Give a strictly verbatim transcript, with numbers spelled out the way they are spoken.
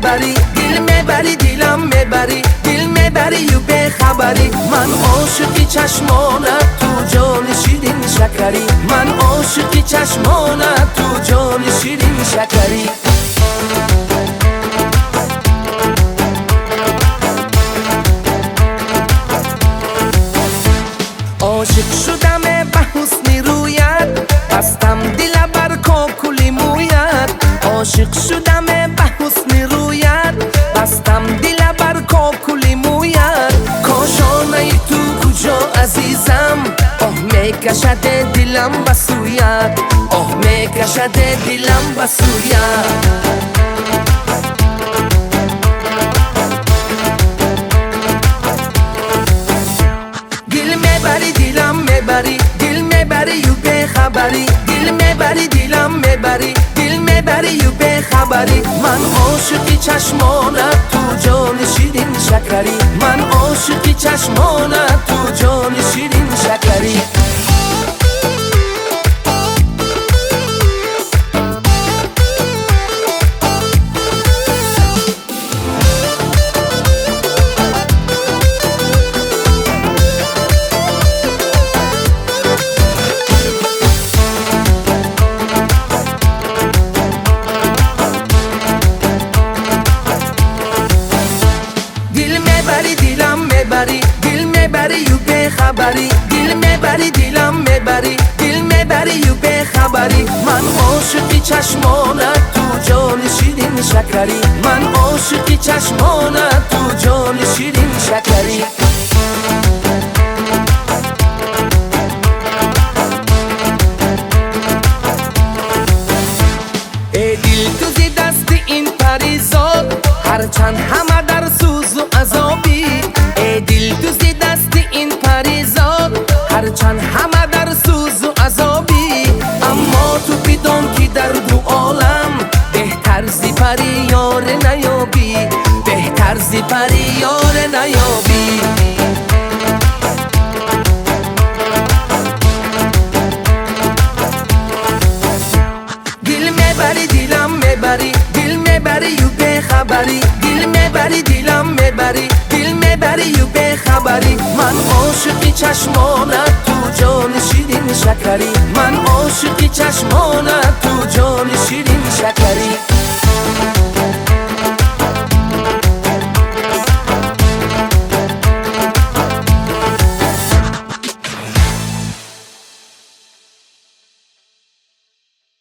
خبری، دل میبری دلم میبری، دل میبری و به خبری. من عاشقی چشمانت تو جان شیرین شکری، من عاشقی چشمانت تو جان شیرین شکری. عاشق شدم به حسن رویت، بستم دل بر کاکل مویت. عاشق شدم به حسن رویت، بستم دل بر کاکل مویت. کاشانه تو کجا عزیزم، آه میکشد دلم به سویت، آه میکشد دلم به سویت. دلم میبری، دل میبری و به خبری، دل میبری دلم میبری، دل میبری و به خبری. من عاشقی چشمانت تو جان شیرین شکری، من عاشقی چشمانت تو جان شیرین شکری. دلم میبری، دل میبری و به خبری، دل میبری دلم میبری، دل میبری و به خبری. من عاشقی چشمانت تو جان شیرین شکری، من عاشقی چشمانت تو جان شیرین شکری. ای دل تو زی دست این پریزاد، هرچند همه در سوز و عذابی. ای دل تو زی دست این پریزاد، هرچند همه در سوز و عذابی. اما تو بدان که در دو عالم، بهتر زی پری یار نیابی، بهتر زی پری یار نیابی. دل میبری دلم میبری، دل میبری و به خبری، دل میبری دلم میبری، دل میبری و به خبری. من عاشقی چشمانت تو جان شیرین شکری، من عاشقی چشمانت تو جان شیرین شکری.